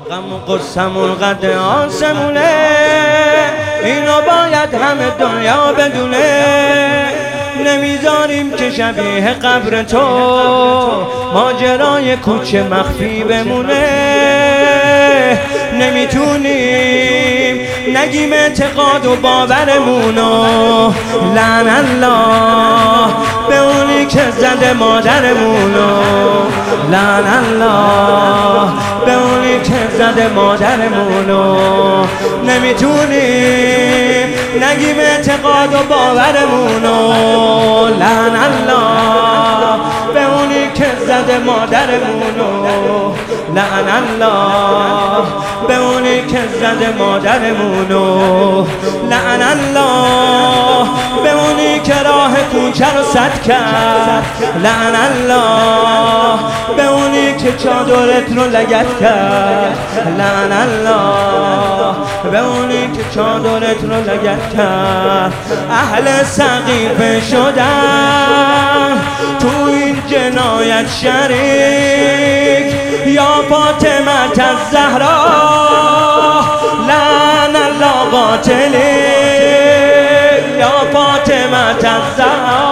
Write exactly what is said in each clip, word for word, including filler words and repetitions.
غم و قصمون قد آسمونه، اینو باید همه دنیا بدونه. نمیذاریم که شبیه قبر تو ماجرای کوچه مخفی بمونه. نمیتونیم نگیم اعتقاد و باورمونو، لعن الله به اونی که زده مادرمونو، لعن الله به اونی که زده مادرمونو. نمیتونیم نگیم اعتقاد و باورمونو، لعن الله به اونی که زده مادرمونو، لعن الله به اونی که زده مادرمونو، لعن الله به اونی که راه کوچه رو سد کرد، لعن الله به اونی که چادرت رو لگد کرد، لعن الله به اونی که چادرت رو لگد کرد. اهل سقیفه شدن تو این جنایت شریک، یا فاطمه الزهرا لعن الله قاتلی، یا فاطمه الزهرا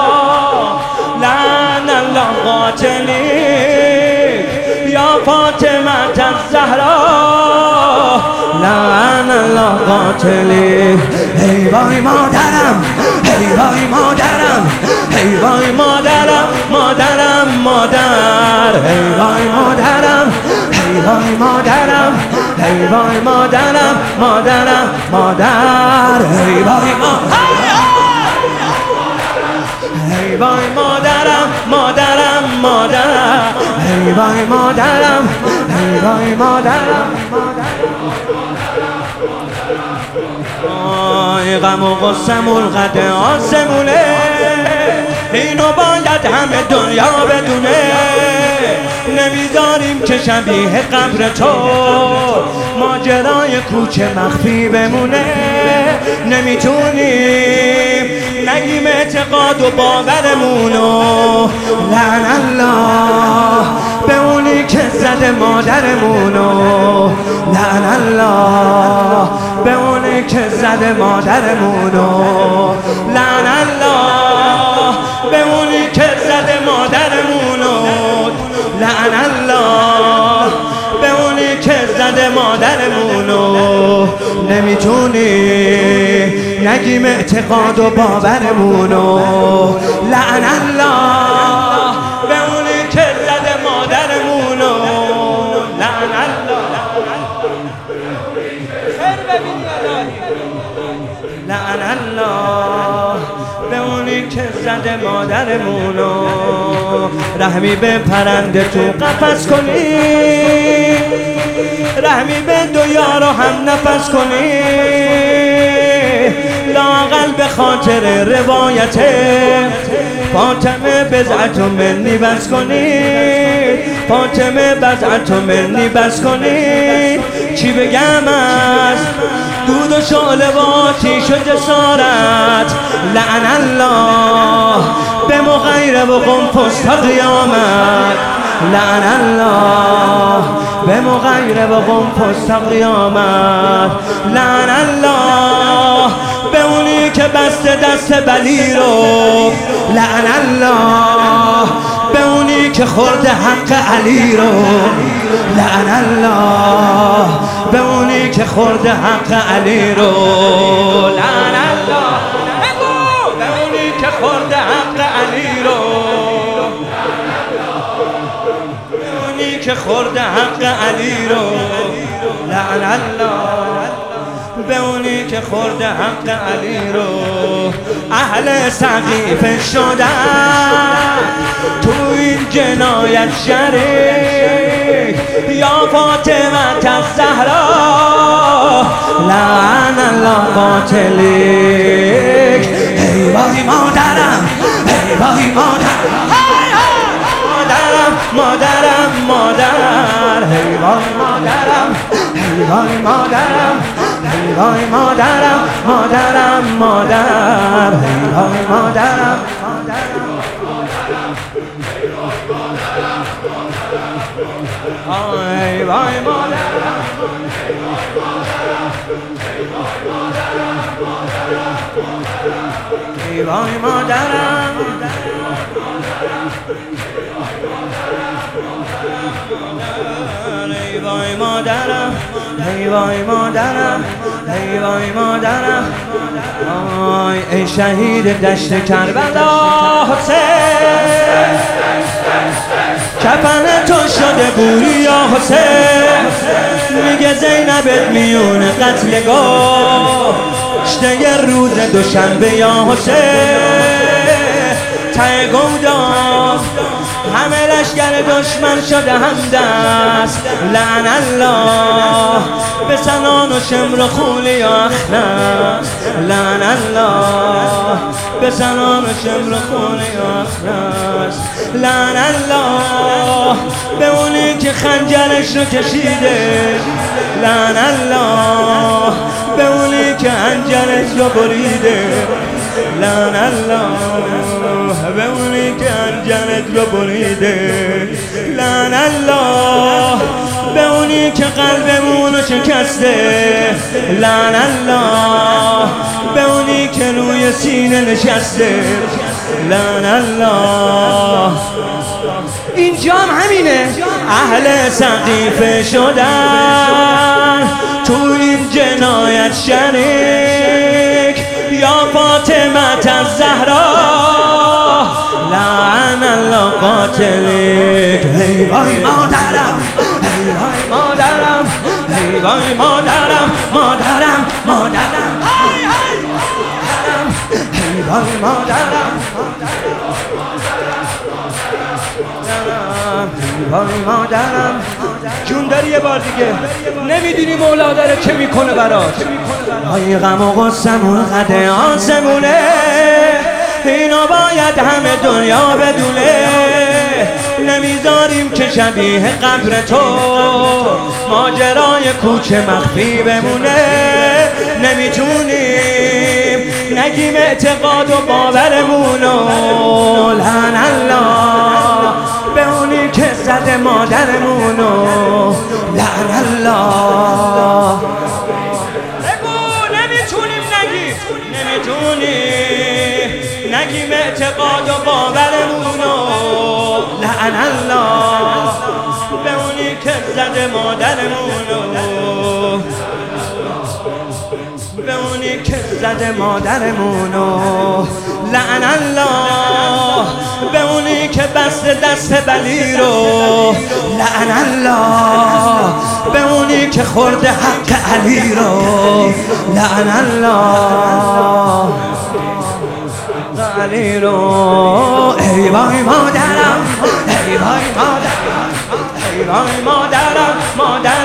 لعن الله قاتلی، یا فاطمه الزهرا لعن الله قاتلی. ای وای مادرم، ای وای مادرم، ای وای مادرم، مادرم مادر، ای وای مادرم، ای وای مادرم، ای وای مادرم، مادرم مادر، ای وای مادرم، ای وای مادرم، مادرم مادر، ای وای مادرم، ای وای مادرم. آی غم و غصمون قد آسمونه، اینو باید همه دنیا بدونه. نمیذاریم که شبیه قبر تو ماجرای کوچه مخفی بمونه. نمیتونیم نگیم اعتقاد و باورمونو، لعن الله به اونی که زده مادرمونو، لعن الله به اونی که زده مادرمونو، لعن الله به اونی که زده مادرمونو، لعن الله به اونی که زده مادرمونو. نمیتونی نگیم اعتقاد و باورمونو، لعن الله به اونی که زده مادرمونو، لعن الله خیر ببینی لعن الله به اونی که زده مادرمونو. رحمی به پرنده تو قفس کنی، رحمی به دو یارو هم نفس کنی، لااقل به خاطر روایت فاطمه بضعت منی بس کنی، فاطمه بضعت منی بس کنی. چی بگم از دود و شعله و آتیش و جسارت، لعن الله به مغیره و قنفس تا قیامت، لعن الله به مغیره و قنفس تا قیامت، لعن الله به اونی که بسته دست بلی رو، لعن الله به اونی که خورده حق علی رو، لعن الله به اونی که خورده حق علی رو، لعن الله به اونی که خورده حق علی رو، به اونی که خورده حق علی رو، لعن الله به اونی که خورده حق علی رو. اهل سقیفه شدن تو این جنایت شریک، یا فاطمه الزهرا لعن الله قاتلیک. ای وای مادرم، ای وای مادرم، مادرم مادرم مادر، ای وای مادرم، ای وای مادرم، ای وای مادرم، مادرم مادر، ای وای مادرم، ای وای مادرم. ای وای مادرم ای وای مادرم ای وای مادرم ای وای مادرم آی ای شهید دشت کربلا حسین کفن تو شده بوری یا حسین میگه زینبت میون قتلگاه شده یه روز دوشنبه یا حسین ته گودان همه لشگر دشمن شده همدست لعن الله به سنان و شمر و خولی یا اخنس لعن الله به سنان و شمر و خولی یا اخنس لعن الله به اونی که خنجرش رو کشیده لعن الله به اونی که انجرش رو بریده لعن الله به اونی که انجرش رو بریده لعن الله به اونی که قلبمون رو شکسته لعن الله به اونی که روی سینه نشسته لعن الله اینجا هم همینه اهل سقیفه شدن تو این جنایت شریک یا فاطمه الزهرا لعن الله قاتلک ای وای مادرم ای وای مادرم ای وای مادرم مادرم مادرم ای وای مادرم وای مادرم جون داری یه بار دیگه نمیدونی مولا داره چه میکنه برات آی غم و غصمون قد آسمونه اینو باید همه دنیا بدونه نمیذاریم که شبیه قبر تو ماجرای کوچه مخفی بمونه نمیتونیم نگیم اعتقاد و باورمونو لعن الله به اونی که زده مادرمونو لعن الله بگو نمیتونیم نگیم نمیتونیم نگیم اعتقاد و باورمونو لعن الله به اونی که زده مادرمونو به اونی که زده مادرمونو لعن الله به اونی که بسته دست بلی رو لعن الله به اونی که خورده حق علی رو لعن الله علی رو ای وای مادرم ای وای مادرم ای وای مادرم مادرم